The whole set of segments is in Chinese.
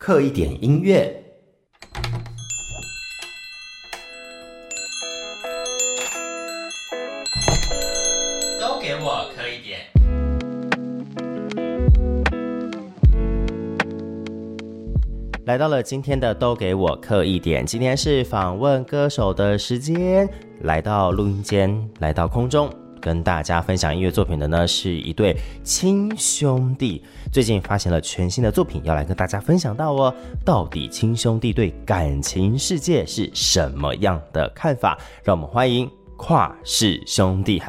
刻一点音乐。都给我刻一点。来到了今天的都给我刻一点，今天是访问歌手的时间，来到录音间，来到空中。跟大家分享音乐作品的呢，是一对亲兄弟，最近发行了全新的作品，要来跟大家分享到哦。到底亲兄弟对感情世界是什么样的看法？让我们欢迎跨氏兄弟。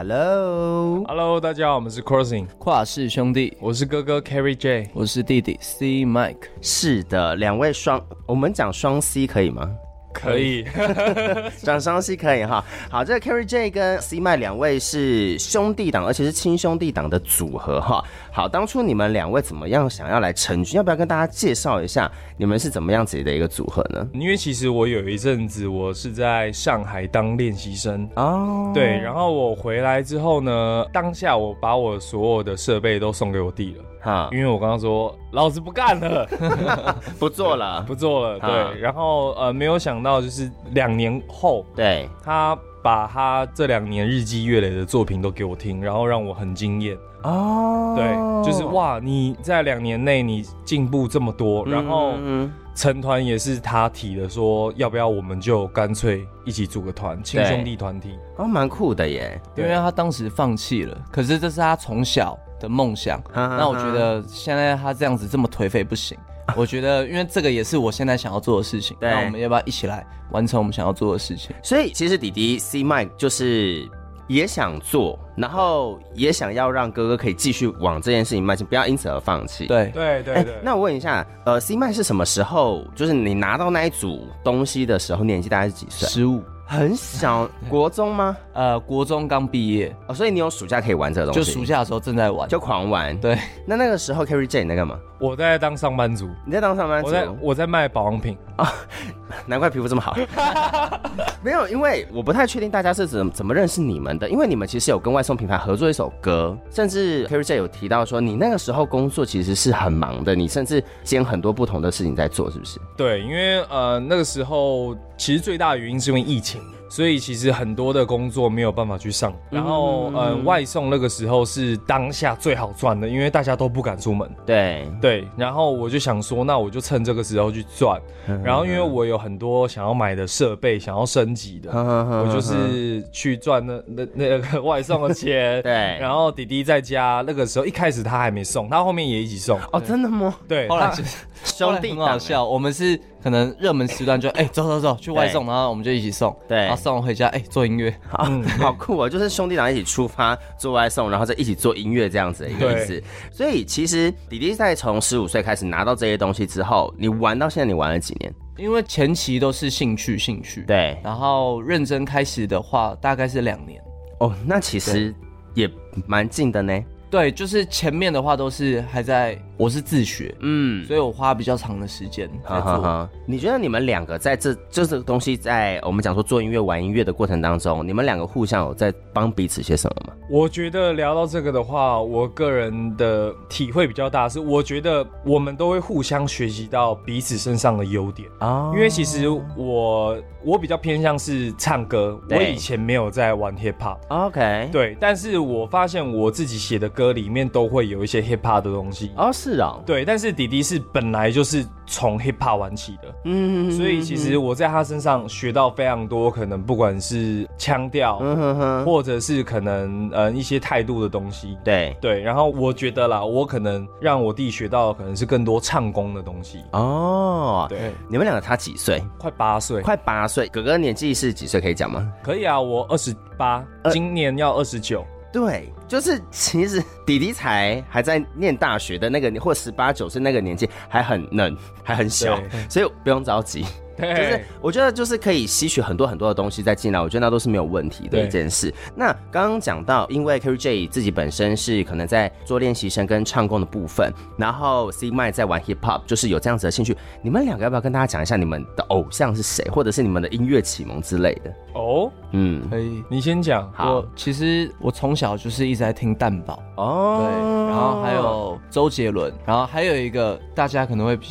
Hello， 大家好，我们是 Crossing 跨氏兄弟， 我是哥哥 Carrie J， 我是弟弟 C Mike。 是的，两位我们讲双 C 可以吗？ 可以， 讲双 C 可以哈。好，这个 Carrie J 跟 C Mike 两位是兄弟档，而且是亲兄弟档的组合哈。好，当初你们两位怎么样想要来成军？要不要跟大家介绍一下你们是怎么样子的一个组合呢？ 因为其实我有一阵子我是在上海当练习生哦， 对，然后我回来之后呢，当下我把我所有的设备都送给我弟了。因为我刚刚说老子不干了不做了不做了，对，然后没有想到就是2年后， 对， 他把他这2年日积月累的作品都给我听，然后让我很惊艳哦，对，就是哇，你在2年内你进步这么多，然后成团也是他提的，说要不要我们就干脆一起组个团，亲兄弟团体哦，蛮酷的耶， 因为他当时放弃了，可是这是他从小的梦想，那我觉得现在他这样子这么颓废不行，我觉得因为这个也是我现在想要做的事情，那我们要不要一起来完成我们想要做的事情？ 所以其实弟弟 C Mike 就是也想做，然后也想要让哥哥可以继续往这件事情迈进，不要因此而放弃。 对对对对。 那我问一下，C Mike 是什么时候？就是你拿到那一组东西的时候，年纪大概是几岁 ？15， 很小，国中吗？ 国中刚毕业哦，所以你有暑假可以玩这个东西？ 就暑假的时候正在玩， 就狂玩。 对， 那个时候 Carrie J 你在干嘛？ 我在当上班族。 你在当上班族？ 我在卖保养品啊、难怪皮肤这么好。没有，因为我不太确定大家是怎么认识你们的，因为你们其实有跟外送品牌合作一首歌，甚至 Carrie J 有提到说你那个时候工作其实是很忙的，你甚至兼很多不同的事情在做，是不是？ 对，因为那个时候其实最大的原因是因为疫情。所以其实很多的工作没有办法去上，然后外送那个时候是当下最好赚的，因为大家都不敢出门。 对对，然后我就想说，那我就趁这个时候去赚。然后因为我有很多想要买的设备，想要升级的，我就是去赚那个外送的钱。 对， 然后弟弟在家那个时候一开始他还没送，他后面也一起送。 哦，真的吗？ 对， 后来就是兄弟很好笑，我们是可能热门时段就走去外送，然后我们就一起送， 对， 然后送完回家做音乐， 好酷哦！就是兄弟俩一起出发做外送，然后再一起做音乐这样子的一个意思。所以其实弟弟在从15岁开始拿到这些东西之后，你玩到现在，你玩了几年？ 因为前期都是兴趣， 对， 然后认真开始的话大概是2年。 哦，那其实也蛮近的呢。 对，就是前面的话都是还在，我是自学，所以我花比较长的时间在做。 你觉得你们两个在这个东西，在我们讲说做音乐、玩音乐的过程当中，你们两个互相有在帮彼此些什么吗？ 我觉得聊到这个的话，我个人的体会比较大，是我觉得我们都会互相学习到彼此身上的优点啊。因为其实我比较偏向是唱歌，我以前没有在玩 hip hop。OK， 对，但是我发现我自己写的歌里面都会有一些 hip hop 的东西。 哦，是啊， 对，但是弟弟是本来就是从 hip hop 玩起的，所以其实我在他身上学到非常多，可能不管是腔调，或者是可能一些态度的东西。 对对，然后我觉得啦，我可能让我弟学到的可能是更多唱功的东西。 哦， 对， 你们两个差几岁？ 快8岁， 快8岁。哥哥年纪是几岁？可以讲吗？ 可以啊，我28，今年要29。 对，就是其实弟弟还在念大学的那个，或18、19岁那个年纪，还很嫩，还很小，所以不用着急。就是我觉得就是可以吸取很多的东西再进来，我觉得那都是没有问题的一件事。那刚刚讲到，因为 Carrie J 自己本身是可能在做练习生跟唱功的部分，然后 C Mike 在玩 hip hop， 就是有这样子的兴趣。你们两个要不要跟大家讲一下你们的偶像是谁，或者是你们的音乐启蒙之类的？ 哦， 可以， 你先讲。 其实我从小就是一直在听蛋堡对，然后还有周杰伦，然后还有一个大家可能会比较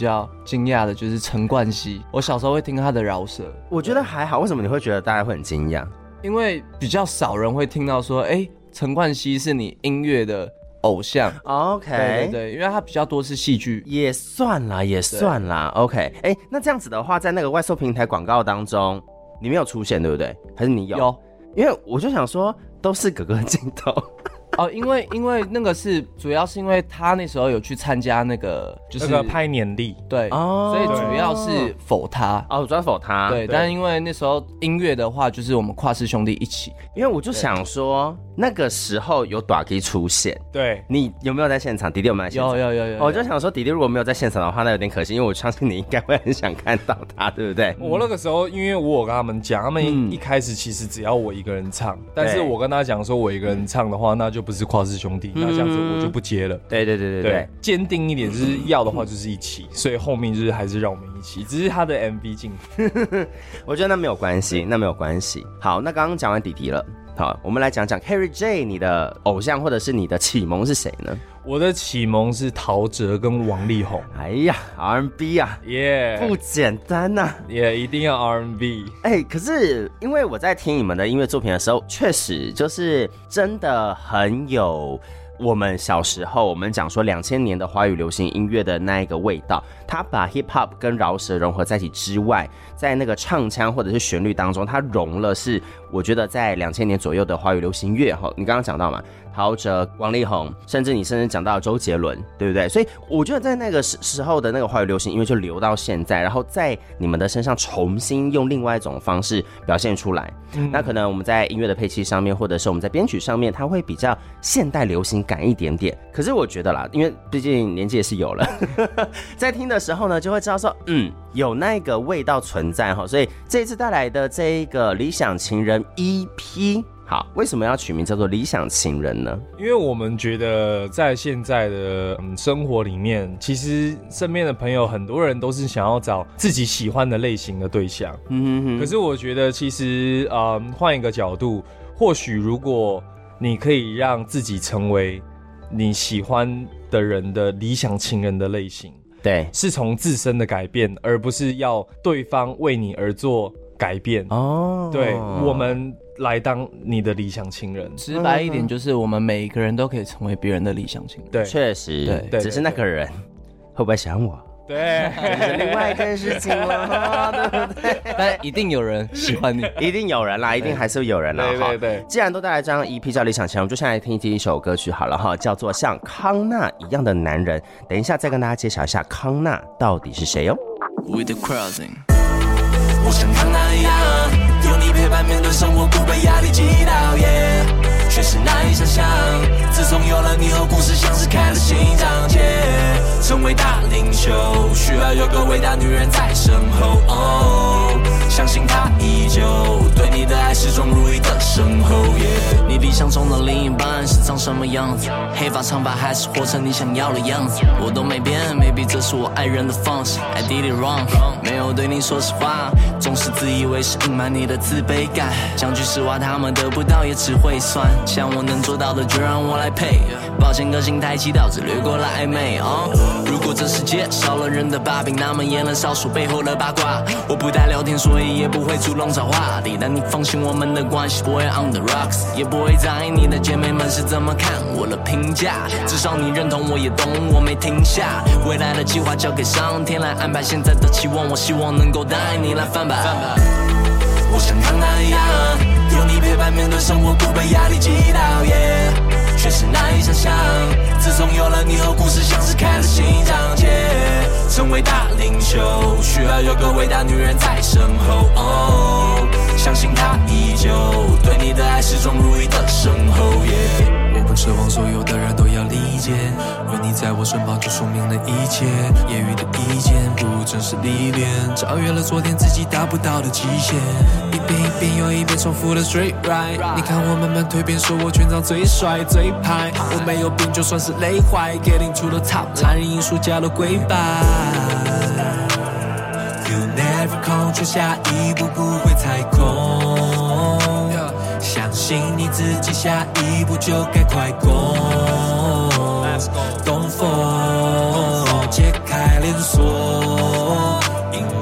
惊讶的就是陈冠希，我小时候会听他的饶舌， 我觉得还好。为什么你会觉得大家会很惊讶？ 因为比较少人会听到说，陈冠希是你音乐的偶像。 OK， 对对对，因为他比较多是戏剧， 也算啦。OK， 那这样子的话，在那个外售平台广告当中，你没有出现，对不对？还是你有？ 有， 因为我就想说，都是哥哥的镜头。 因为那个是主要是因为他那时候有去参加那个就是那个拍年历， 对，所以主要是否他主要否他， 对，但因为那时候音乐的话，就是我们跨世兄弟一起， 因为我就想说那个时候有大弟出现， 对， 你有没有在现场？弟弟有没有在现场？ 有， 我就想说弟弟如果没有在现场的话，那有点可惜，因为我相信你应该会很想看到他，对不对？ 我那个时候因为我有跟他们讲，他们一开始其实只要我一个人唱，但是我跟他讲说我一个人唱的话，那就不是跨世兄弟。那这样子我就不接了。 对， 坚定一点，就是要的话就是一起，所以后面就是还是让我们一起，只是他的 MV 进。 我觉得那没有关系。好，那刚刚讲完弟弟了，好，我们来讲讲 Kerry J， 你的偶像或者是你的启蒙是谁呢？ 我的启蒙是陶喆跟王力宏。 哎呀 ，R&B 啊，不简单呐， 一定要 R&B。 可是因为我在听你们的音乐作品的时候，确实就是真的很有我们小时候我们讲说2000年的华语流行音乐的那一个味道，他把 hip hop 跟饶舌融合在一起之外，在那个唱腔或者是旋律当中，他融了是我觉得在2000年左右的华语流行乐，你刚刚讲到嘛，陶喆、王力宏，甚至讲到周杰伦，对不对？所以我觉得在那个时候的那个华语流行音乐就流到现在，然后在你们的身上重新用另外一种方式表现出来。那可能我们在音乐的配器上面，或者是我们在编曲上面，它会比较现代流行感一点点。可是我觉得啦，因为毕竟年纪也是有了，在听的时候呢，就会知道说，有那个味道存在哈。所以这一次带来的这一个理想情人 EP。好，为什么要取名叫做理想情人呢？ 因为我们觉得在现在的生活里面，其实身边的朋友很多人都是想要找自己喜欢的类型的对象。可是我觉得其实换一个角度，或许如果你可以让自己成为你喜欢的人的理想情人的类型， 对， 是从自身的改变，而不是要对方为你而做改变。对，我们来当你的理想情人。 直白一点，就是我们每一个人都可以成为别人的理想情人。 对， 确实， 对， 只是那个人会不会想我？ 对， 这是另外一件事情了，对不对？ 但一定有人喜欢你， 一定有人啦，一定还是有人啦。 对。 既然都带来这张 EP 叫《理想情人》，我们就先来听一首歌曲好了哈，叫做《像康纳一样的男人》。等一下再跟大家揭晓一下康纳到底是谁哦。 With the crossing， 我像康纳一样，有你陪伴，面对生活不被压力击倒，确实难以想象。自从有了你后，故事像是开了新章节。成为大领袖，需要有个伟大女人在身后。相信她依旧对你的爱始终如一的深厚。你理想中的另一半是长什么样子？黑发长发还是活成你想要的样子？我都没变 ，maybe 这是我爱人的方式。I did it wrong， 没有对你说实话，总是自以为是隐瞒你的自卑感。讲句实话，他们得不到也只会酸。像我能做到的，就让我来配。抱歉，个性太急躁，只略过了暧昧。如果这世界少了人的把柄，那么也能少数背后的八卦。我不太聊天，所以也不会主动找话题。但你放心，我们的关系不会 on the rocks， 也不会在意你的姐妹们是怎么看我的评价。至少你认同我，也懂我没停下。未来的计划交给上天来安排，现在的期望，我希望能够带你来翻版。我像康纳一样，有你陪伴，面对生活不被压力击倒，确实难以想象。自从有了你后，故事像是开了新章节。成为大领袖，需要有个伟大女人在身后。相信她依旧对你的爱始终如一的深厚。我不奢望所有的人都要理解，有你在我身旁就说明了一切。言语的意见不正是历练，超越了昨天自己达不到的极限。一遍又一遍重复的 straight right， 你看我慢慢蜕变，说我全场最帅最派。我没有病就算是累坏 ，getting to the top， 懒人艺术家都跪拜。You never control 下一步不会踩空，相信你自己，下一步就该快攻。Don't fall， 解开连锁。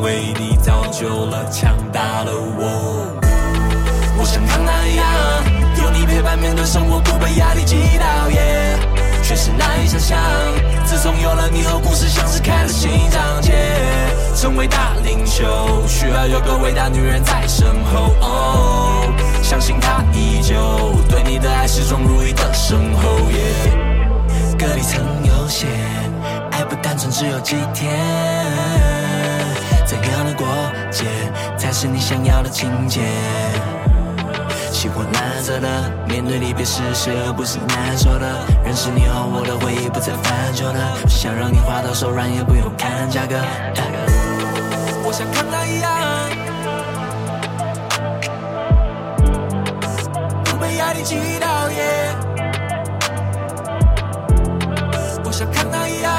为你造就了强大的我。我像康纳一样，有你陪伴面对生活，不被压力击倒，却是难以想象，自从有了你后，故事像是开了新章节。成为大领袖，需要有个伟大女人在身后，相信她依旧对你的爱始终如一的深厚，歌里曾有写，爱不单纯只有几天，怎样的过节才是你想要的情节？喜欢蓝色的，面对离别是谁而不是难受的，认识你后我的回忆不再翻旧的，我想让你花到手软也不用看价格，我像康纳一样，不被压力击倒，我像康纳一样，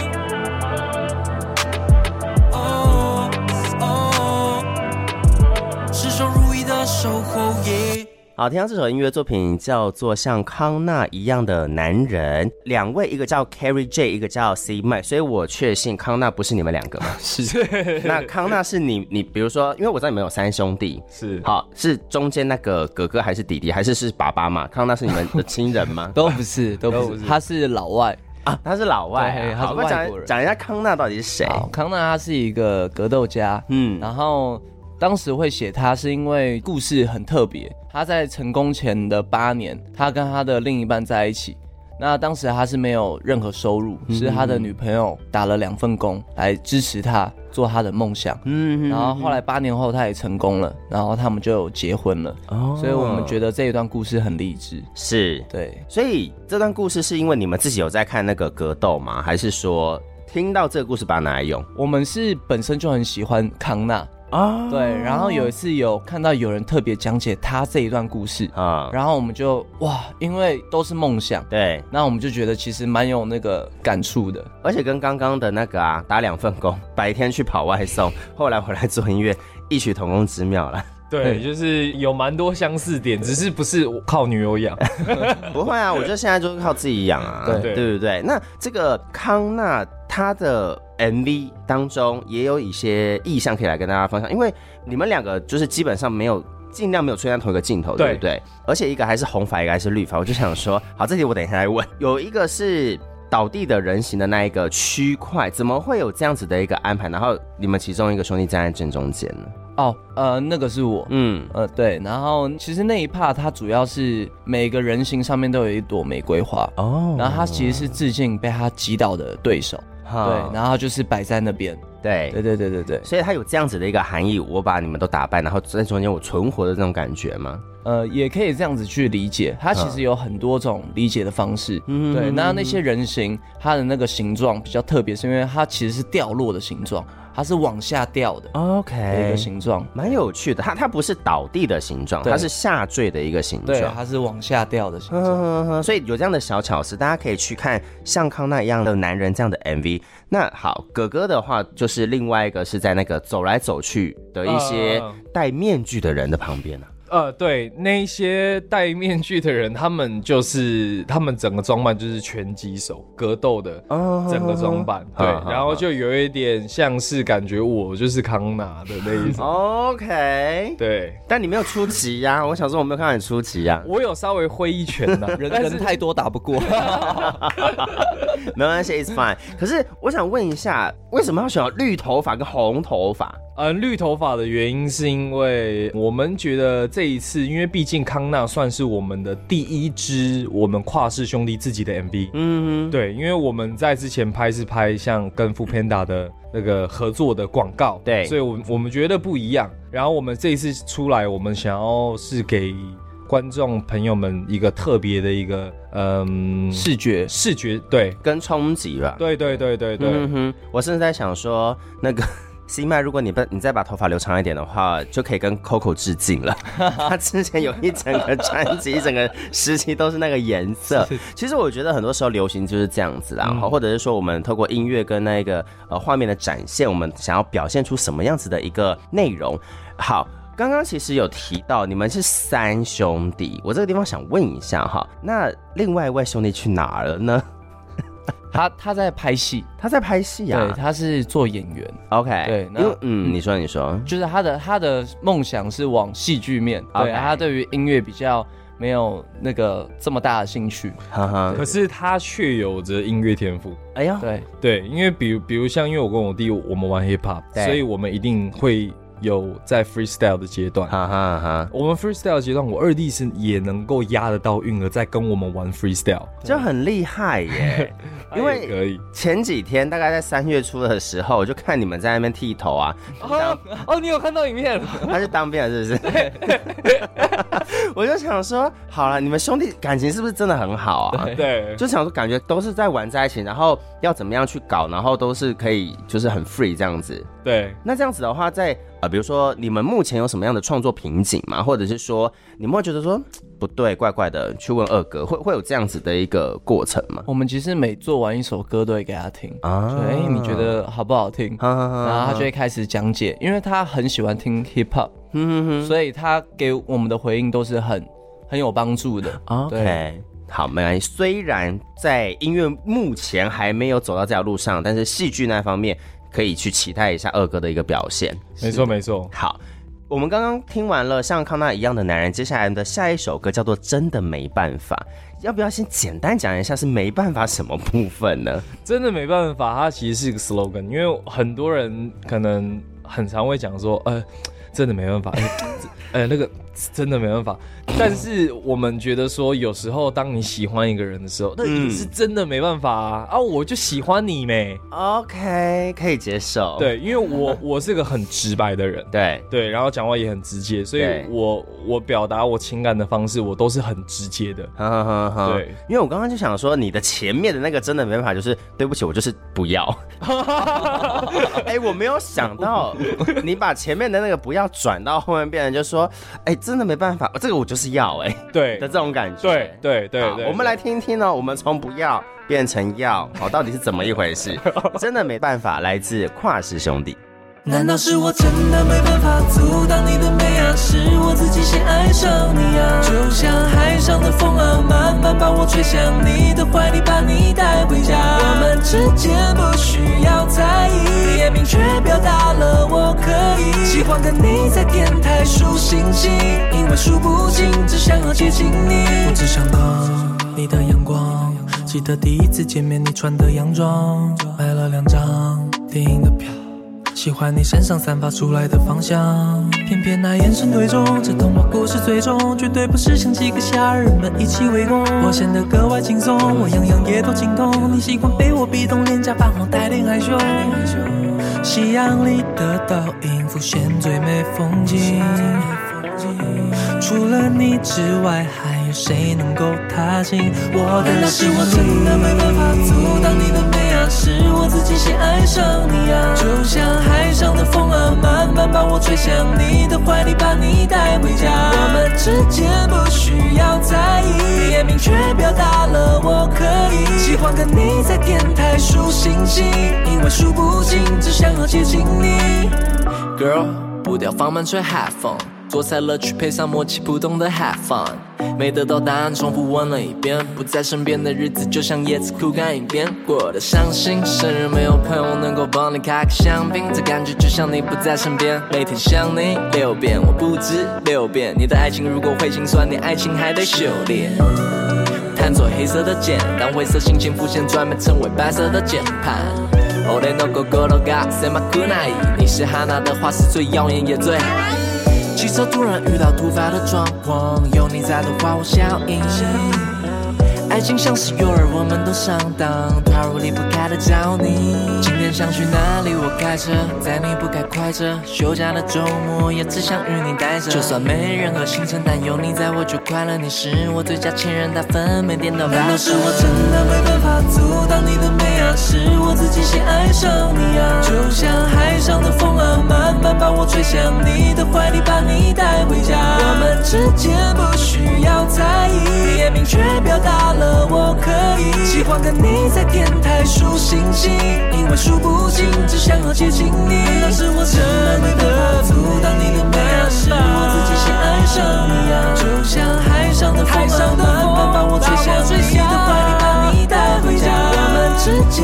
始终如一的守候， 好，听到这首音乐作品叫做《像康纳一样的男人》，两位一个叫 Carrie J， 一个叫 C Mike， 所以我确信康纳不是你们两个嘛？ 是。 那康纳是你比如说，因为我知道你们有3兄弟， 是。 好，是中间那个哥哥还是弟弟，还是爸爸嘛？康纳是你们的亲人吗？ 都不是，他是老外啊，他是老外、 啊，他是外国人。 讲一下康纳到底是谁？ 康纳他是一个格斗家，然后当时会写他是因为故事很特别。他在成功前的8年，他跟他的另一半在一起。那当时他是没有任何收入，是他的女朋友打了2份工来支持他做他的梦想。然后后来8年后他也成功了，然后他们就有结婚了。所以我们觉得这一段故事很励志。 是， 对。 所以这段故事是因为你们自己有在看那个格斗吗？还是说听到这个故事把它拿来用？ 我们是本身就很喜欢康纳。对，然后有一次有看到有人特别讲解他这一段故事然后我们就哇，因为都是梦想， 对， 那我们就觉得其实蛮有那个感触的， 而且跟刚刚的那个打2份工，白天去跑外送，后来回来做音乐，异曲同工之妙了。 对，就是有蛮多相似点，只是不是靠女友养。 不会啊，我觉得现在就是靠自己养啊，对不对？那这个康纳他的 MV 当中也有一些意象可以来跟大家分享，因为你们两个就是基本上尽量没有出现在同一个镜头，对不对？而且一个还是红发，一个还是绿发，我就想说，好，这题我等一下来问。有一个是倒地的人形的那一个区块，怎么会有这样子的一个安排？然后你们其中一个兄弟站在正中间呢？ 那个是我，对，然后其实那一 part 它主要是每个人形上面都有一朵玫瑰花，然后它其实是致敬被他击倒的对手，对，然后就是摆在那边，对， 所以它有这样子的一个含义，我把你们都打败，然后在中间我存活的这种感觉吗？ 也可以这样子去理解，它其实有很多种理解的方式，对，那些人形它的那个形状比较特别，是因为它其实是掉落的形状。它是往下掉的 ，OK， 的一个形状， 蛮有趣的。它不是倒地的形状，它是下坠的一个形状， 对，它是往下掉的形状。 所以有这样的小巧思，大家可以去看像康纳一样的男人这样的 MV。那好，哥哥的话就是另外一个是在那个走来走去的一些戴面具的人的旁边啊。 对，那一些戴面具的人，他们整个装扮就是拳击手格斗的整个装扮，对，然后就有一点像是感觉我就是康纳的那一种。 OK， 对， 但你没有出击呀，我想说我没有看到你出击呀， 我有稍微挥一拳的， 人太多打不过， 没关系 ，It's fine。可是我想问一下，为什么要选绿头发跟红头发？ 绿头发的原因是因为我们觉得这一次，因为毕竟康纳算是我们的第一支我们跨世兄弟自己的 MV，对，因为我们在之前拍像跟 Foodpanda 的那个合作的广告， 对， 所以我们觉得不一样。然后我们这一次出来，我们想要是给观众朋友们一个特别的一个视觉， 对，跟冲击吧， 对， 我甚至在想说那个。C 麦，如果你再把头发留长一点的话，就可以跟 Coco 致敬了。他之前有一整个专辑、一整个时期都是那个颜色。其实我觉得很多时候流行就是这样子啦，或者是说我们透过音乐跟那个画面的展现，我们想要表现出什么样子的一个内容。好，刚刚其实有提到你们是3兄弟，我这个地方想问一下哈，那另外一位兄弟去哪了呢？ 他在拍戏， 他在拍戏啊？ 对，他是做演员。 OK， 对， 你说， 就是他的梦想是往戏剧面，对，他对于音乐比较没有那个这么大的兴趣， 可是他却有着音乐天赋。 哎呀， 对，因为比如像因为我跟我弟我们玩 hip hop， 所以我们一定会有在 freestyle 的阶段，我们 freestyle 的阶段，我二弟是也能够压得到韵儿，在跟我们玩 freestyle， 就很厉害耶。因为可以前几天大概在3月初的时候，我就看你们在那边剃头啊。 你有看到影片？ 他是当兵了是不是？我就想说，好了，你们兄弟感情是不是真的很好啊？ 对， 就想说感觉都是在玩在一起，然后要怎么样去搞，然后都是可以就是很 free 这样子。 对， 那这样子的话，在比如说你们目前有什么样的创作瓶颈吗？或者是说你们会觉得说不对，怪怪的，去问二哥，会有这样子的一个过程吗？ 我们其实每做完一首歌都会给他听啊，对，你觉得好不好听？然后他就会开始讲解，因为他很喜欢听 hip hop，所以他给我们的回应都是很有帮助的。 OK， 好，没关系。虽然在音乐目前还没有走到这条路上，但是戏剧那方面可以去期待一下二哥的一个表现。 没错没错。 好，我们刚刚听完了像康纳一样的男人，接下来的下一首歌叫做《真的没办法》，要不要先简单讲一下是没办法什么部分呢？ 真的没办法，它其实是一个 slogan， 因为很多人可能很常会讲说，真的没办法，那个真的没办法。但是我们觉得说，有时候当你喜欢一个人的时候，那也是真的没办法啊！我就喜欢你没 ？OK， 可以接受。 对，因为我是个很直白的人，对，然后讲话也很直接，所以我表达我情感的方式，我都是很直接的。对， 因为我刚刚就想说，你的前面的那个真的没办法，就是对不起，我就是不要。我没有想到你把前面的那个不要转到后面变成就说，真的没办法，这个我就是要对的这种感觉。 对， 我们来听听哦，我们从不要变成要，到底是怎么一回事？真的没办法，来自跨世兄弟。 难道是我真的没办法阻挡你的美啊？是我自己先爱上你啊？就像海上的风啊，慢慢把我吹向你的怀里，把你带回家。我们之间不需要在意，你也明确表达了我可以喜欢跟你在天台数星星，因为数不尽，只想要接近你。我只想靠你的阳光，记得第一次见面你穿的洋装，买了2张电影的票，喜欢你身上散发出来的芳香，偏偏那眼神对中，这童话故事最终绝对不是像几个夏日们一起围攻，我显得格外轻松，我样样也都精通，你喜欢被我逼动，脸颊泛红带点害羞，夕阳里的倒影浮现最美风景，除了你之外还有谁能够踏进我的心里？难道是我真的没办法阻挡你的美啊？是我自己先爱上你啊？就像海上的风啊，慢慢把我吹向你的怀里，把你带回家。我们之间不需要在意，你也明确表达了我可以喜欢跟你在天台数星星，因为数不尽，只想要接近你。Girl， 步调放慢吹 have fun，做菜乐趣配上默契不懂得 have fun， 没得到答案重复问了一遍，不在身边的日子就像叶子枯干一遍，过得伤心，生日没有朋友能够帮你开个香槟，这感觉就像你不在身边，每天想你6遍，我不止6遍，你的爱情如果会心酸，你爱情还得修炼，弹奏黑色的键，当灰色心情浮现，转变成为白色的键盘。俺の心が狭くない，你是哈娜的花是最耀眼也最汽车突然遇到突发的状况，有你在的话我效应，爱情像是幼儿，我们都上当，踏入离不开的找你。今天想去哪里我开车，在你不该快车，休假的周末也只想与你待着，就算没任何行程，但有你在我就快乐，你是我最佳情人，打分每点都难道是我真的没办法阻挡你的美啊？是我自己先爱上你啊？就像海上的风啊，慢慢把我吹向你的怀里，把你带回家。我们之间不需要在意，你也明确表达了我可以喜欢跟你在天台数星星，因为数不尽，只想要接近你。但是我真的没办法阻挡你的美啊，是我自己先爱上你啊？就像海上的风啊，慢慢把我吹向你的怀里，把你带回家。我们之间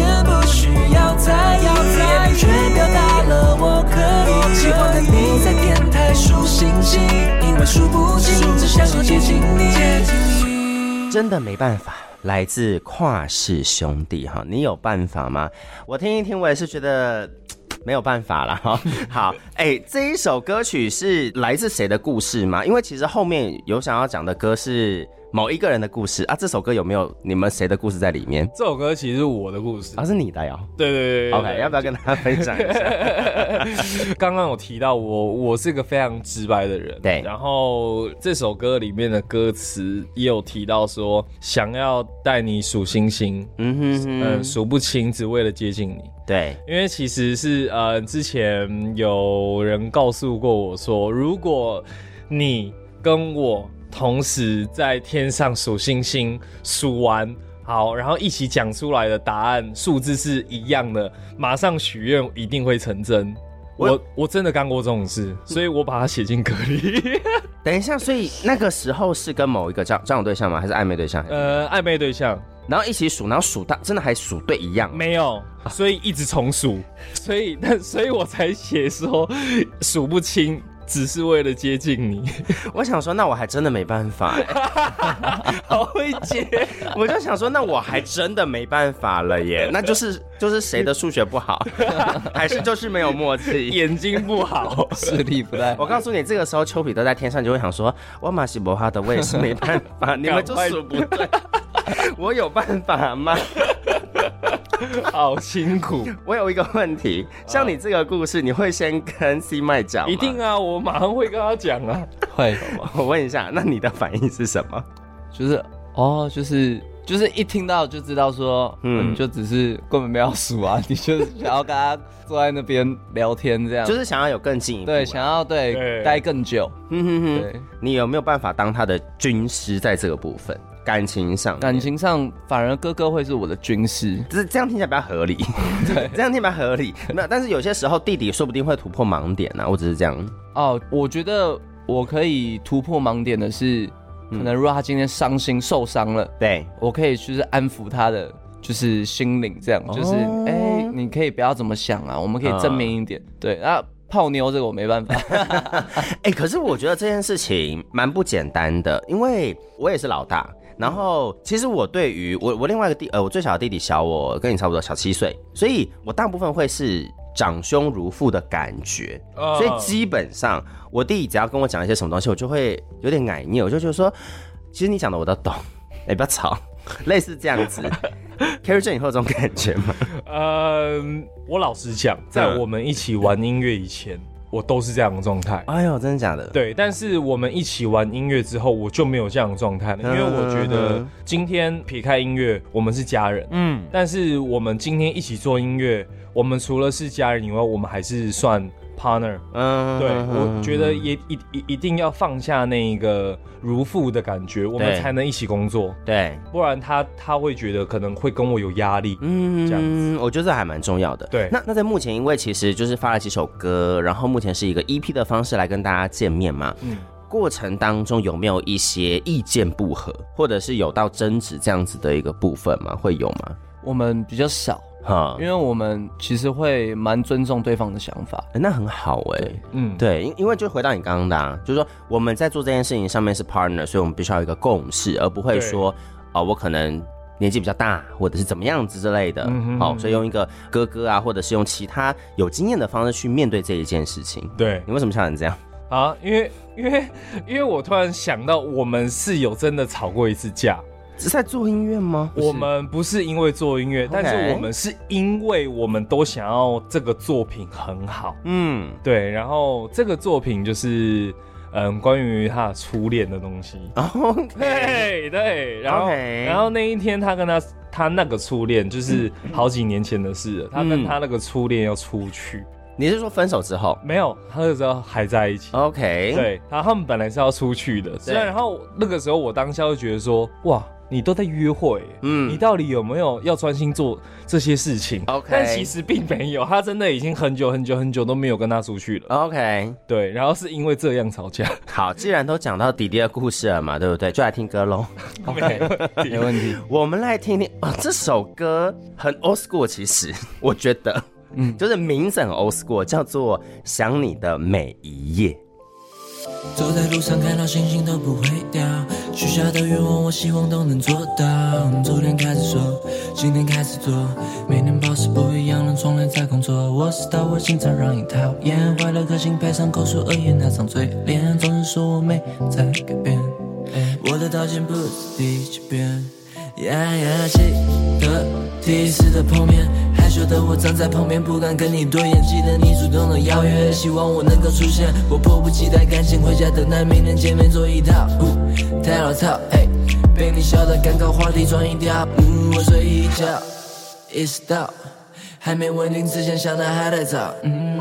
为数不尽，只想要接近你。 真的没办法，来自跨世兄弟哈，你有办法吗？我听一听，我也是觉得没有办法啦哈。好，这一首歌曲是来自谁的故事吗？因为其实后面有想要讲的歌是某一个人的故事啊，这首歌有没有你们谁的故事在里面？ 这首歌其实是我的故事啊，是你的哟。 对 OK， 要不要跟大家分享一下？ 刚刚有提到我是个非常直白的人， 对。 然后这首歌里面的歌词也有提到说，想要带你数星星，数不清，只为了接近你。 对， 因为其实是之前有人告诉过我说，如果你跟我同时在天上数星星，数完好，然后一起讲出来的答案数字是一样的，马上许愿一定会成真。我真的干过这种事，所以我把它写进歌里。 等一下，所以那个时候是跟某一个交往对象吗？还是暧昧对象？ 暧昧对象。 然后一起数，然后数到真的还数对一样？ 没有，所以一直重数，所以我才写说数不清。只是为了接近你， 我想说，那我还真的没办法好会接， 我就想说，那我还真的没办法了耶，那就是谁的数学不好，还是就是没有默契， 眼睛不好， 视力不太好。 我告诉你，这个时候丘比特在天上就会想说，我马西伯哈的，我也是没办法，你们就数不对，我有办法吗？ 好辛苦。 我有一个问题，像你这个故事，你会先跟 C 麦讲吗？ 一定啊，我马上会跟他讲啊。 会， 我问一下，那你的反应是什么？ 就是一听到就知道说，你就只是根本没有数啊，你就是想要跟他坐在那边聊天这样， 就是想要有更进一步， 对，想要待更久。 对，你有没有办法当他的军师在这个部分？感情上反而哥哥会是我的军师，这样听起来比较合理。对，这样听起来比较合理。没有，但是有些时候弟弟说不定会突破盲点啊，我只是这样。 哦，我觉得我可以突破盲点的是，可能如果他今天伤心受伤了， 对， 我可以就是安抚他的就是心灵，这样就是你可以不要怎么想啊，我们可以正面一点。对，那泡妞这个我没办法。 可是我觉得这件事情蛮不简单的，因为我也是老大。然后，其实我对于我另外一个我最小的弟弟小我跟你差不多，小7岁，所以我大部分会是长兄如父的感觉，所以基本上我弟弟只要跟我讲一些什么东西，我就会有点奶念，我就觉得说，其实你讲的我都懂，不要吵，类似这样子。Carrie Jane 你会有这种感觉吗？ 我老实讲，在我们一起玩音乐以前。我都是这样的状态。 哎呦，真的假的？ 对，但是我们一起玩音乐之后，我就没有这样的状态了，因为我觉得今天撇开音乐，我们是家人。但是我们今天一起做音乐，我们除了是家人以外，我们还是算 partner。对，我觉得也一定要放下那个如父的感觉，我们才能一起工作。 对， 不然他会觉得可能会跟我有压力。这样子， 我觉得这还蛮重要的。 对， 那在目前，因为其实就是发了几首歌，然后目前是一个 EP 的方式来跟大家见面嘛。过程当中有没有一些意见不合，或者是有到争执这样子的一个部分吗？会有吗？ 我们比较少。因为我们其实会蛮尊重对方的想法， 那很好对，因为就回到你刚刚的就是说我们在做这件事情上面是 partner， 所以我们必须要有一个共识，而不会说我可能年纪比较大，或者是怎么样子之类的，所以用一个哥哥啊，或者是用其他有经验的方式去面对这一件事情。 对， 你为什么想成这样啊？因为我突然想到，我们是有真的吵过一次架。 是在做音乐吗？ 我们不是因为做音乐，但是我们是因为我们都想要这个作品很好。对，然后这个作品就是关于他的初恋的东西。对，然后那一天他跟他那个初恋就是好几年前的事了，他跟他那个初恋要出去。 你是说分手之后？ 没有，他那时候还在一起。 OK， 对，然后他们本来是要出去的，然后那个时候我当下就觉得说，哇，你都在约会，你到底有没有要专心做这些事情 ？OK， 但其实并没有，他真的已经很久都没有跟他出去了。 OK， 对，然后是因为这样吵架。 好，既然都讲到弟弟的故事了嘛，对不对？就来听歌喽。 OK， 没问题。 我们来听听这首歌很 old school， 其实我觉得。就是名字很 old school， 叫做《想你的每一夜》。 走在路上看到星星都不会掉，许下的愿望我希望都能做到。昨天开始说，今天开始做，每天保持不一样的从来在工作。我知道我经常让你讨厌，坏了颗心配上口述恶言，那张嘴脸总是说我没在改变。我的道歉不是第几遍，记得第一次的碰面，害羞的我站在旁边不敢跟你对眼，记得你主动的邀约，希望我能够出现，我迫不及待赶紧回家等待明天见面做一套太老套，被你笑得尴尬话题转移掉，我睡一觉意识到还没稳定之前想的还在早，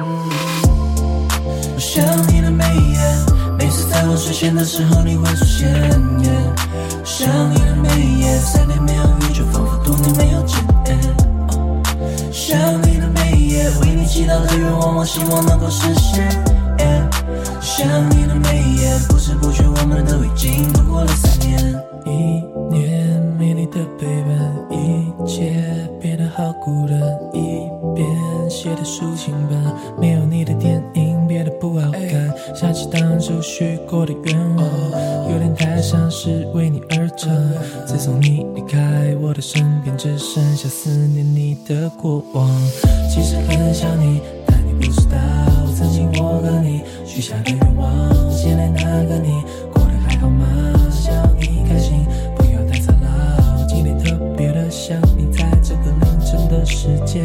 我想你的每一夜，每次在我睡前的时候你会出现，我想你的每一夜，3天没有遇就仿佛多年没有见，想你的每一夜，为你祈祷的愿望我希望能够实现，想你的每一夜，不知不觉我们都已经度过了3年，1年没你的陪伴，一切变得好孤单，一边写的抒情版，没有你的电影变得不好看，想起当初许过的愿望，有点太像是为你而唱，自从你离开我的身边，只剩下思念你的过往，其实很想你，但你不知道，曾经我和你许下的愿望，现在那个你过得还好吗？想你开心，不要太操劳，今天特别的想你，在这个凌晨的时间，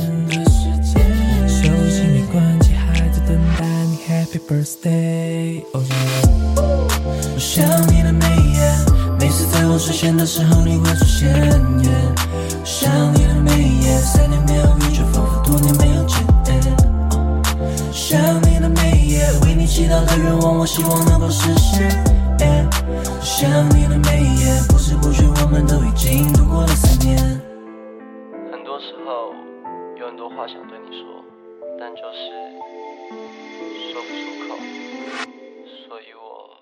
手机没关机还在等待你 Happy Birthday， 我想你的每一夜，每次在我睡前的时候你会出现，想你的每一夜，3年没有遇就仿佛多年没有见，想你的每一夜，为你祈祷的愿望我希望能够实现，想你的每一夜，不知不觉我们都已经度过了3年。 很多时候有很多话想对你说，但就是说不出口，所以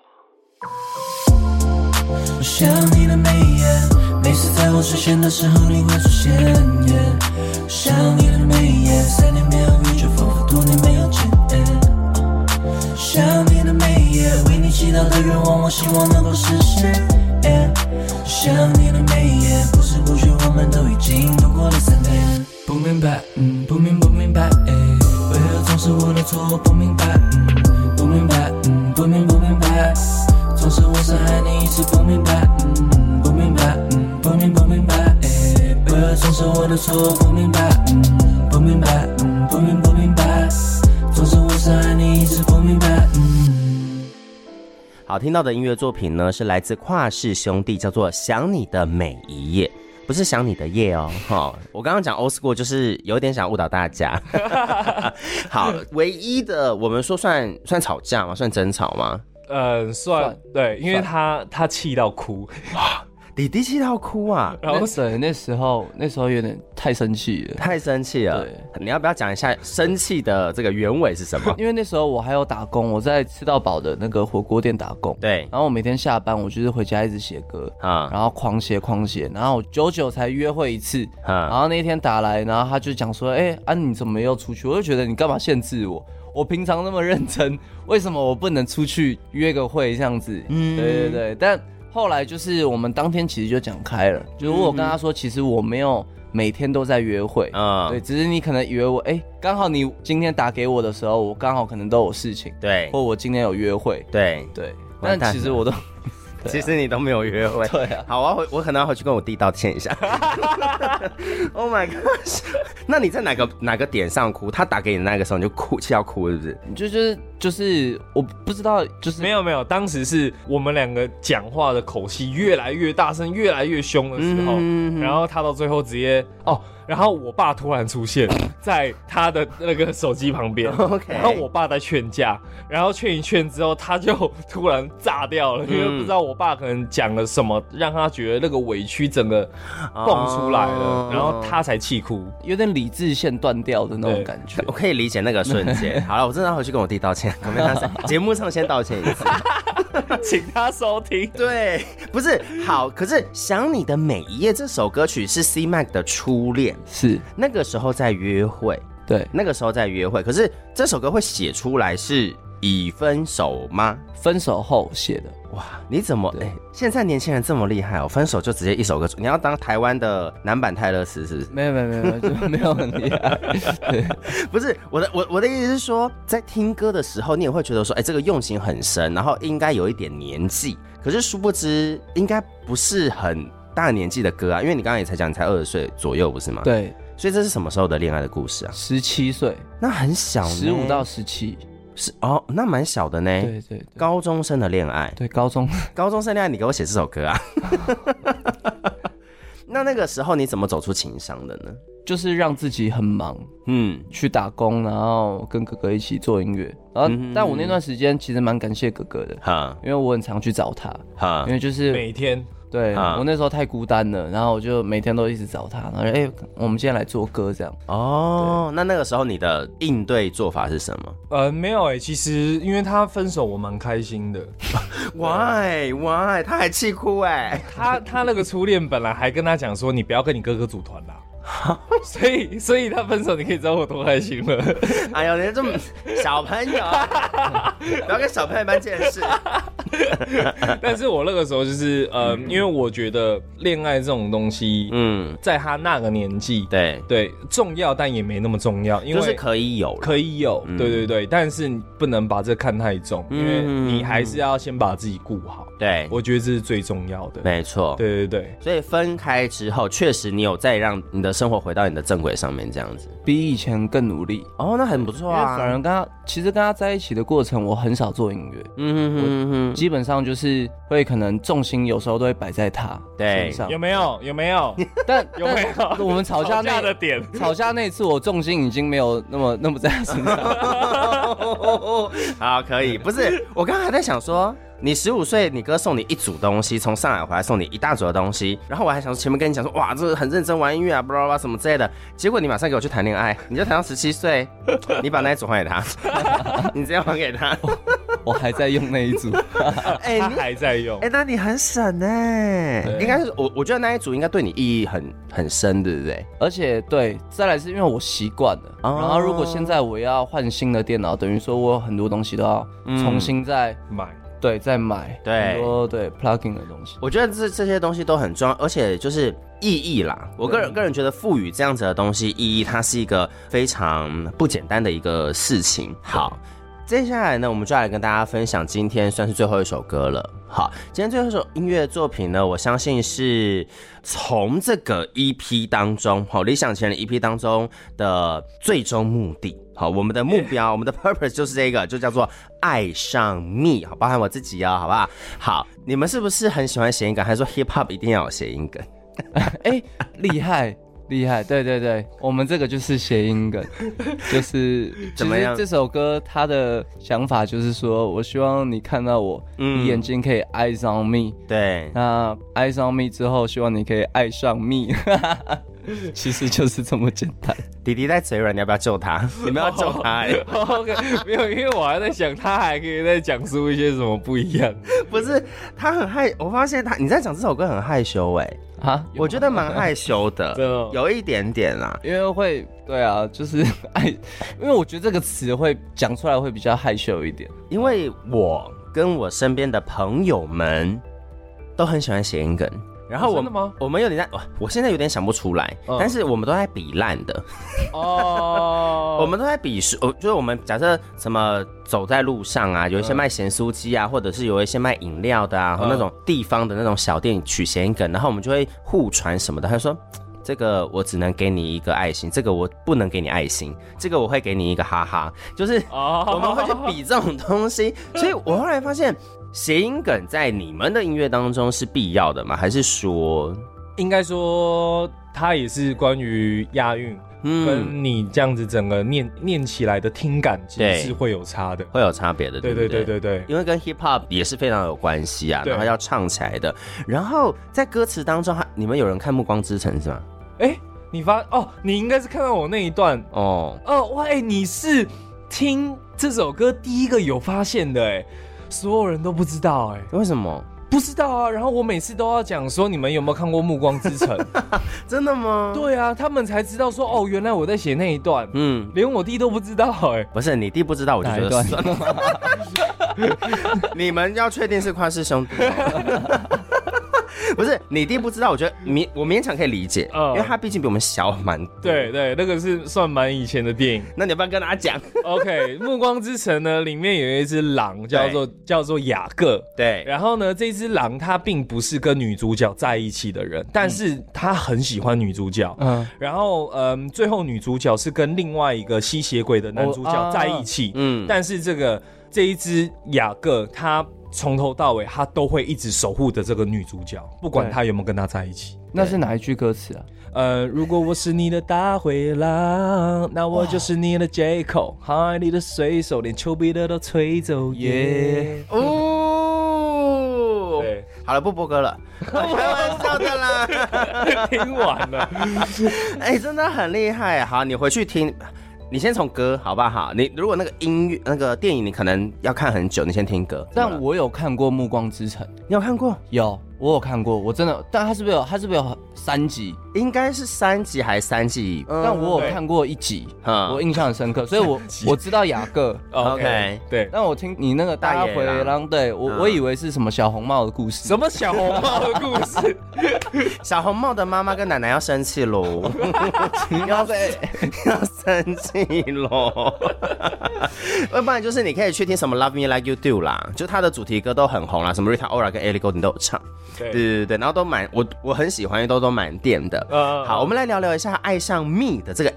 我想你的每一夜，每次在我睡前的时候你会出现，想你的每一夜，3年没有遇就仿佛多年没有见，想你的每一夜，为你祈祷的愿望我希望能够实现，想你的每一夜，不知不觉我们都已经度过了3年，不明白，不明白，为何总是我的错，不明白，不明白，不明白，总是我伤害你一直不明白，不明白，不明白，为何总是我的错，不明白，不明白，不明白，总是我伤害你一直不明白。 好，听到的音乐作品呢是来自跨世兄弟，叫做《想你的每一夜》，不是想你的夜哦。我刚刚讲 old school 就是有点想误导大家。好，唯一的我们说算吵架吗？算争吵吗？ 算对，因为他气到哭。 弟弟气到哭啊！ 然后那时候有点太生气了， 对，你要不要讲一下生气的这个原委是什么？ 因为那时候我还有打工，我在吃到饱的那个火锅店打工。 对， 然后我每天下班，我就是回家一直写歌啊，然后狂写，然后我久久才约会一次然后那一天打来，然后他就讲说，你怎么又出去？我就觉得你干嘛限制我？我平常那么认真，为什么我不能出去约个会这样子？对，但后来就是我们当天其实就讲开了，就是我跟他说，其实我没有每天都在约会对，只是你可能以为我刚好你今天打给我的时候，我刚好可能都有事情， 对， 或我今天有约会， 对， 但其实我都。 其实你都没有约会， 对啊。 好，我可能要回去跟我弟道歉一下。Oh my gosh！ 那你在哪个点上哭？他打给你那个时候你就哭，气要哭，是不是？就是我不知道，就是没有，当时是我们两个讲话的口气越来越大声，越来越凶的时候，然后他到最后直接然后我爸突然出现在他的那个手机旁边，okay. 然后我爸在劝架，然后劝一劝之后，他就突然炸掉了，因为不知道我爸可能讲了什么，让他觉得那个委屈整个蹦出来了，然后他才气哭， 有点理智线断掉的那种感觉。 我可以理解那个瞬间。好了，我真的要回去跟我弟道歉，我没看节目上先道歉一次， 请他收听。 对，不是好，可是《想你的每一夜》这首歌曲是 C-Mac 的初恋。 是那个时候在约会， 对， 那个时候在约会。可是这首歌会写出来是已分手吗？ 分手后写的。 哇，你怎么现在年轻人这么厉害哦，分手就直接一首歌出，你要当台湾的男版泰勒斯是不是？ 没有，就没有很厉害。对， 不是我的意思是说，在听歌的时候，你也会觉得说，这个用情很深，然后应该有一点年纪，可是殊不知应该不是很大年纪的歌啊，因为你刚刚也才讲你才20岁左右，不是吗？ 对， 所以这是什么时候的恋爱的故事啊 ？17岁， 那很小呢 ，15到17。 是哦，那蛮小的呢。 对， 高中生的恋爱。 对，高中生恋爱，你给我写这首歌啊？那个时候你怎么走出情伤的呢？ 就是让自己很忙，去打工，然后跟哥哥一起做音乐。然后，但我那段时间其实蛮感谢哥哥的，因为我很常去找他，因为就是每天。 对，我那时候太孤单了，然后我就每天都一直找他，然后我们今天来做歌这样。 哦，那个时候你的应对做法是什么？ 没有其实因为他分手，我蛮开心的。 Why？ 他还气哭他那个初恋本来还跟他讲说，你不要跟你哥哥组团啦。所以他分手，你可以知道我多开心了。 哎呦，你这么小朋友，不要跟小朋友办这件事。 但是我那个时候就是因为我觉得恋爱这种东西，在他那个年纪，对重要，但也没那么重要，因为就是可以有， 对，但是你不能把这看太重，因为你还是要先把自己顾好。对，我觉得这是最重要的。 没错， 对。 所以分开之后，确实你有再让你的生活回到你的正轨上面，这样子， 比以前更努力。 哦，那很不错啊。 反而其实跟他在一起的过程，我很少做音乐。基本上就是会可能重心有时候都会摆在他身上。 有没有？ 但有没有？ 我们吵架的点， 吵架那一次，我重心已经没有那么在他身上。 好，可以。不是，我刚刚还在想说，你15岁，你哥送你一组东西，从上海回来送你一大组的东西，然后我还想说前面跟你讲说，哇，这很认真玩音乐啊，巴拉巴拉什么之类的，结果你马上给我去谈恋爱，你就谈到17岁，你把那一组还给他，你直接还给他。 我还在用那一组， 他还在用， 那你很省应该是我觉得那一组应该对你意义很深，对不对？ 而且对，再来是因为我习惯了，然后如果现在我要换新的电脑，等于说我有很多东西都要重新再买。对，再买很多plugin 的东西， 我觉得这些东西都很重要，而且就是意义啦。我个人觉得赋予这样子的东西意义，它是一个非常不简单的一个事情。好，接下来呢，我们就来跟大家分享今天算是最后一首歌了。好，今天最后一首音乐作品呢，我相信是从这个 EP 当中，理想情人 EP 当中的最终目的。好，我们的目标，我们的 purpose 就是这个，就叫做爱上 me， 好，包含我自己好不好？好，你们是不是很喜欢谐音梗？还是说 hip hop 一定要有谐音梗？ 厉害，对，我们这个就是谐音梗，就是怎么样？这首歌它的想法就是说，我希望你看到我，你眼睛可以爱上 me， 对， 那爱上 me 之后，希望你可以爱上 me。其实就是这么简单。 弟弟在嘴软，你要不要救他？你们要救他 OK， 没有，因为我还在想，他还可以再讲述一些什么不一样。 不是，他很害，我发现你在讲这首歌很害羞我觉得蛮害羞的，有一点点啦， 因为会对啊，就是因为我觉得这个词会讲出来会比较害羞一点， 因为我跟我身边的朋友们都很喜欢谐音梗。然后真的吗？ 我们有点我现在有点想不出来，但是我们都在比烂的。我们都在比，就是我们假设什么走在路上啊，有一些卖咸酥鸡啊，或者是有一些卖饮料的啊，那种地方的那种小店取谐音梗，然后我们就会互传什么的。他说，这个我只能给你一个爱心，这个我不能给你爱心，这个我会给你一个哈哈，就是我们会去比这种东西。所以我后来发现，谐音梗在你们的音乐当中是必要的吗？还是说， 应该说它也是关于押韵，跟你这样子整个念起来的听感其实是会有差的， 会有差别的，对不对？ 对， 因为跟 hip hop 也是非常有关系啊，然后要唱起来的。然后在歌词当中，你们有人看《暮光之城》是吗？ 你应该是看到我那一段哇，你是听这首歌第一个有发现的所有人都不知道为什么？ 不知道啊，然后我每次都要讲说你们有没有看过《暮光之城》？ 真的吗？ 对啊，他们才知道说哦，原来我在写那一段，连我弟都不知道不是你弟不知道，我就觉得算了。你们要确定是宽氏兄弟。不是你弟不知道，我觉得我勉强可以理解，因为他毕竟比我们小蛮多。 对对，那个是算蛮以前的电影。 那你要不要跟他讲 ？OK， 暮光之城呢，里面有一只狼叫做雅各。对，然后呢，这只狼它并不是跟女主角在一起的人，但是他很喜欢女主角。然后最后女主角是跟另外一个吸血鬼的男主角在一起。但是这一只雅各他从头到尾他都会一直守护着这个女主角，不管他有没有跟她在一起。 那是哪一句歌词啊？ 如果我是你的大灰狼，那我就是你的 J. Cole， 海里的水手连丘比特都吹走耶。 哦，对，好了，不播歌了，开玩笑的啦， 听完了。 真的很厉害。好，你回去听。你先从歌好不好？你如果那个音乐那个电影，你可能要看很久，你先听歌。 但我有看过《暮光之城》， 你有看过？ 有，我有看过，我真的。但它是不是有3集？ 应该是3集还是3季？ 但我有看过1集，我印象很深刻，所以我知道雅各。 OK， 对。 但我听你那个大灰狼，对我以为是什么小红帽的故事。 什么小红帽的故事？ 小红帽的妈妈跟奶奶要生气喽，要生气喽。要不然就是你可以去听什么 Love Me Like You Do 啦，就它的主题歌都很红啦，什么 Rita Ora 跟 Ellie Goulding 都有唱。对，然后都蛮我很喜欢，都蛮电的。好，我们来聊一下《爱上 Me》的这个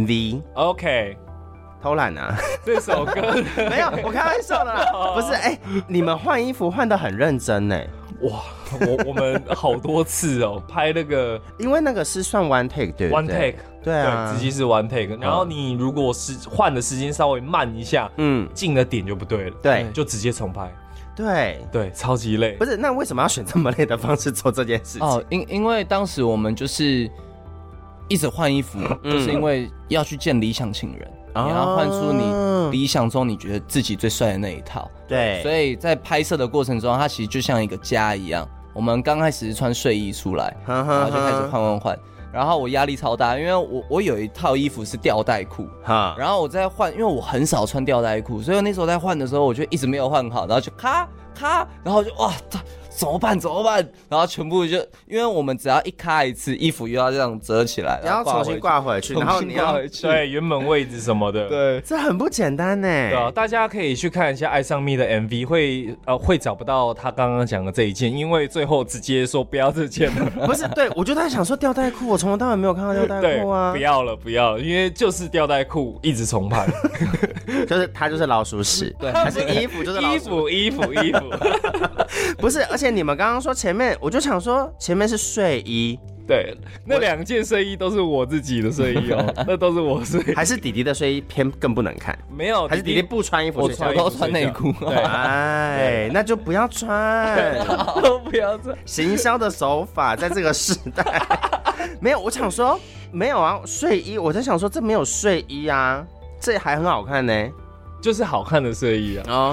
MV。OK， 偷懒啊， 这首歌没有，我开玩笑的啦。不是，你们换衣服换得很认真呢。 哇，我们好多次拍那个， 因为那个是算 one take 对不对？ one take， 对啊， 直接是 one take。然后你如果是换的时间稍微慢一下，进的点就不对了， 对， 就直接重拍。 对， 超级累。 不是，那为什么要选这么累的方式做这件事情？ 因为当时我们就是一直换衣服，就是因为要去见理想情人，你要换出你理想中你觉得自己最帅的那一套。 对， 所以在拍摄的过程中，它其实就像一个家一样。我们刚开始是穿睡衣出来，然后就开始换。然后我压力超大，因为我有一套衣服是吊带裤，然后我在换，因为我很少穿吊带裤，所以我那时候在换的时候，我就一直没有换好，然后就咔，然后就哇，怎么办？然后全部就因为我们只要一咔一次，衣服又要这样折起来， 然后重新挂回去，然后你要对原本位置什么的， 对，这很不简单呢。 对啊，大家可以去看一下《爱上 Me》的 MV， 会找不到他刚刚讲的这一件，因为最后直接说不要这件了。 不是，对我就在想说吊带裤，我从头到尾没有看到吊带裤啊。 不要了，因为就是吊带裤一直重拍， 就是它就是老鼠屎，对，还是衣服就是老鼠衣服， 不是，而且你们刚刚说前面，我就想说前面是睡衣。 对，那2件睡衣都是我自己的睡衣那都是我睡衣。 还是弟弟的睡衣更不能看？ 没有， 还是弟弟不穿衣服， 我都穿内裤。 那就不要穿， 都不要穿。 行销的手法在这个时代，没有。我想说，没有啊，睡衣。我在想说，这没有睡衣啊，这还很好看呢。 就是好看的睡衣啊。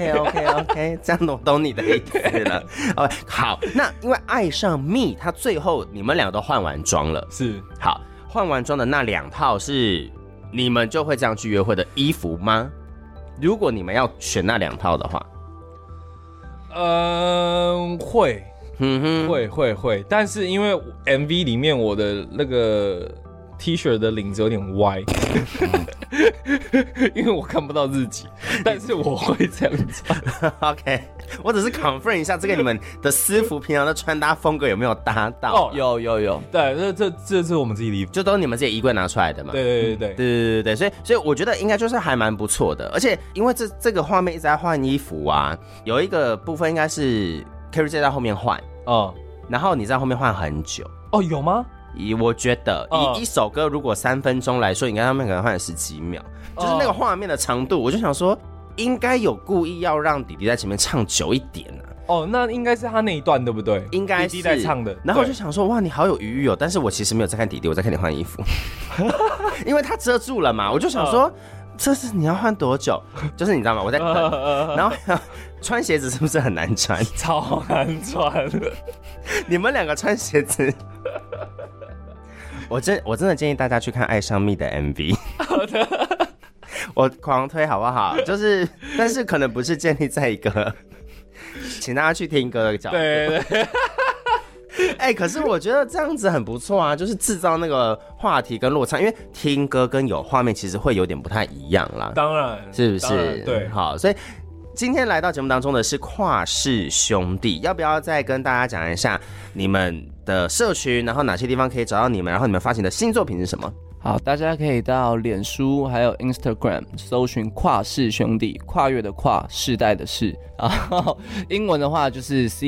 OK， 这样我懂你的意思了。OK， 好，那因为爱上 Me， 他最后你们俩都换完妆了， 是好换完妆的那2套是你们就会这样去约会的衣服吗？如果你们要选那2套的话， 会，但是因为 MV 里面我的那个 T 恤的领子有点歪，因为我看不到自己，但是我会这样穿。 OK， 我只是 confirm 一下这个你们的私服平常的穿搭风格有没有搭到？ 有， 对，这是我们自己的衣服， 就都是你们自己衣柜拿出来的嘛。对，所以我觉得应该就是还蛮不错的，而且因为这个画面一直在换衣服啊，有一个部分应该是 Carrie 在后面换然后你在后面换很久有吗？ 我觉得以一首歌如果3分钟来说，应该他们可能换了10几秒，就是那个画面的长度，我就想说应该有故意要让弟弟在前面唱久一点啊。 那应该是他那一段对不对？ 应该是弟弟在唱的。 然后我就想说，哇，你好有余裕但是我其实没有在看弟弟，我在看你换衣服，因为他遮住了嘛。我就想说， 这是你要换多久？就是你知道吗？我在等，然后穿鞋子是不是很难穿？ 超难穿。 你们两个穿鞋子，我真的建议大家去看《爱上蜜》的 MV。 好的， 我狂推好不好？就是，但是可能不是建立在一个，请大家去听歌的角度。 对。 可是我觉得这样子很不错啊，就是制造那个话题跟落差，因为听歌跟有画面其实会有点不太一样啦。 当然， 是不是？ 对， 好，所以今天来到节目当中的是跨世兄弟，要不要再跟大家讲一下你们的社群，然后哪些地方可以找到你们，然后你们发行的新作品是什么？ 好，大家可以到脸书还有 Instagram 搜寻跨世兄弟，跨越的跨，世代的世，然后英文的话就是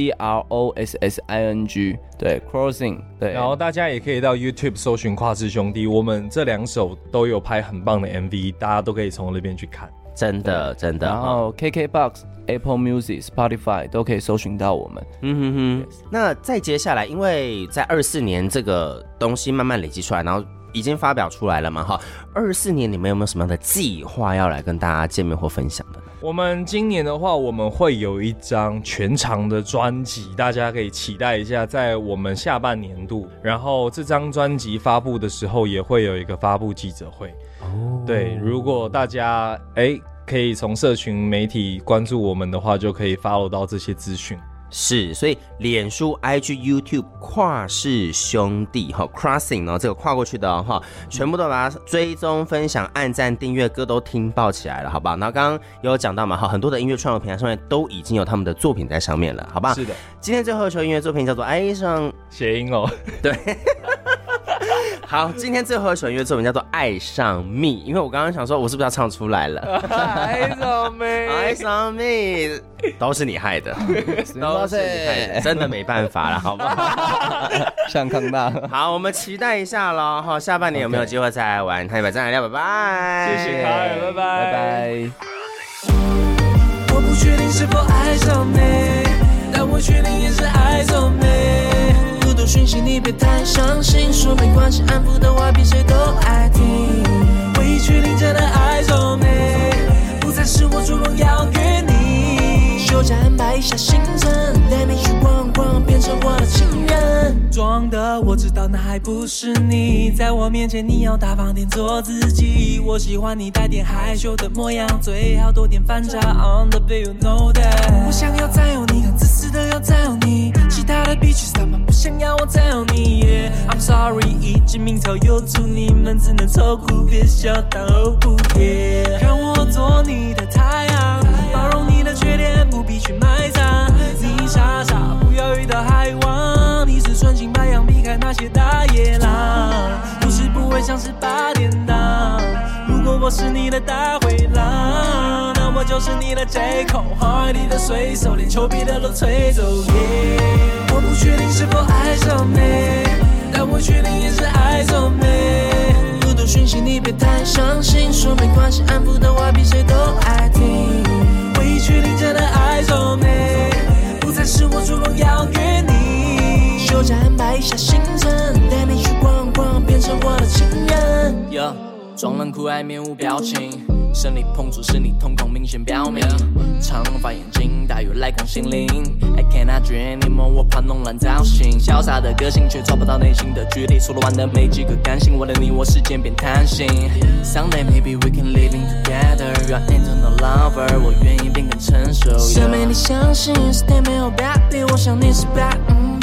CROSSING， 对 ，Crossing， 对。 然后大家也可以到 YouTube 搜寻跨世兄弟，我们这2首都有拍很棒的 MV， 大家都可以从那边去看。 真的。 然后 KKBOX、Apple Music、Spotify 都可以搜寻到我们。 那再接下来，因为在24年这个东西慢慢累积出来，然后已经发表出来了嘛，哈。24年你们有没有什么样的计划要来跟大家见面或分享的呢？ 我们今年的话，我们会有一张全长的专辑，大家可以期待一下，在我们下半年度。然后这张专辑发布的时候，也会有一个发布记者会。对，如果大家可以从社群媒体关注我们的话，就可以 follow 到这些资讯。 是，所以脸书、IG、YouTube 跨世兄弟，Crossing 这个跨过去的全部都把它追踪、分享、按赞、订阅，歌都听爆起来了，好不好？然后刚刚有讲到嘛，很多的音乐创作平台上面都已经有他们的作品在上面了，好不好？ 是的。今天最后一首音乐作品叫做《爱上》， 谐音哦， 对。好，今天最后一首音乐作品叫做《爱上蜜》，因为我刚刚想说，我是不是要唱出来了？ 爱上蜜， 爱上蜜，都是你害的，都是你害的，真的没办法了，好不好？ 上康大， 好，我们期待一下咯，下半年有没有机会再来玩？看你们再来聊，拜拜， 谢谢凯尔，拜拜， 拜拜。 我不确定是否爱上你，但我确定也是爱上你。多讯息你别太伤心，说没关系，安抚的话比谁都爱听。唯一确定真的爱上你，不再是我主动邀约你。休假安排一下行程，带你去逛逛，变成我的情人。装的我知道那还不是你，在我面前你要大方点做自己。我喜欢你带点害羞的模样，最好多点反差 on the beat you know that。我想要占有你，很自私的要占有你，其他的 bitches 他们不想要我占有你。I'm sorry， 一直明朝有主，你们只能凑合，别小当后补。让我做你的太阳，包容你的缺点，不必去埋葬。你傻傻不要遇到海王，你是纯情白羊，避开那些大野狼。不是不会像是8点档，如果我是你的大灰狼，那我就是你的借口，海里的水手，连丘比特都吹走。我不确定是否爱上你，但我确定也是爱上你。不多讯息你别太伤心，说没关系，安抚的话比谁都爱听。唯一确定真的爱上你，不再是我主动邀约你。休假安排一下行程，带你去逛逛，变成我的情人。装冷酷爱面无表情，生理碰触使你瞳孔明显表明，长发眼睛大有来光心灵。I cannot dream anymore， 我怕弄乱造型，潇洒的个性却找不到内心的距离，除了玩的没几个感性，为了你我时间变贪心。Someday maybe we can living together， You're internal lover， 我愿意变更成熟。谁没你相信 ，Stay 没有 baby， 我想你是 bad，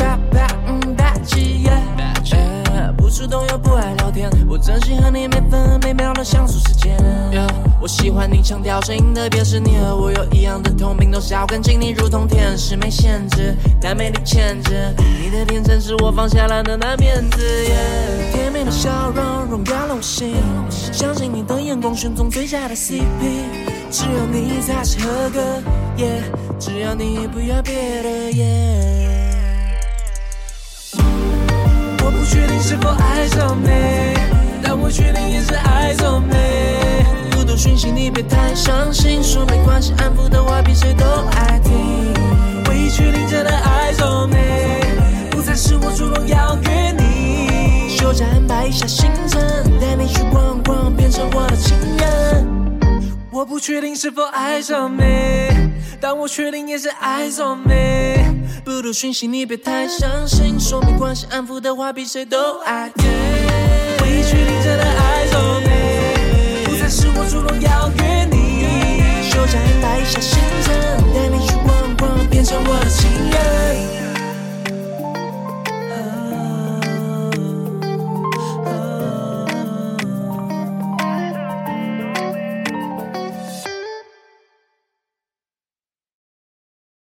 不主动又不爱聊天，我珍惜和你每分每秒的相处时间。我喜欢你强调声音的，别是你和我有一样的通病，都小干净，你如同天使没限制，但魅力牵制。你的天真是我放下来的那面子。甜美的笑容荣耀了我心，相信你的眼光选中最佳的 CP， 只有你才是合格，只要你不要别的。我不确定是否爱上你，但我确定也是爱上你。不多讯息你别太伤心，说没关系，安抚的话比谁都爱听。唯一确定真的爱上你，不再是我主动邀约你。休假安排一下行程，带你去逛逛，变成我的情人。 我不确定是否爱上你，但我确定也是爱上你。不读讯息你别太相信，说没关系，安抚的话比谁都爱你。我已确定真的爱上你，不再是我主动邀约你，休假来一下现场。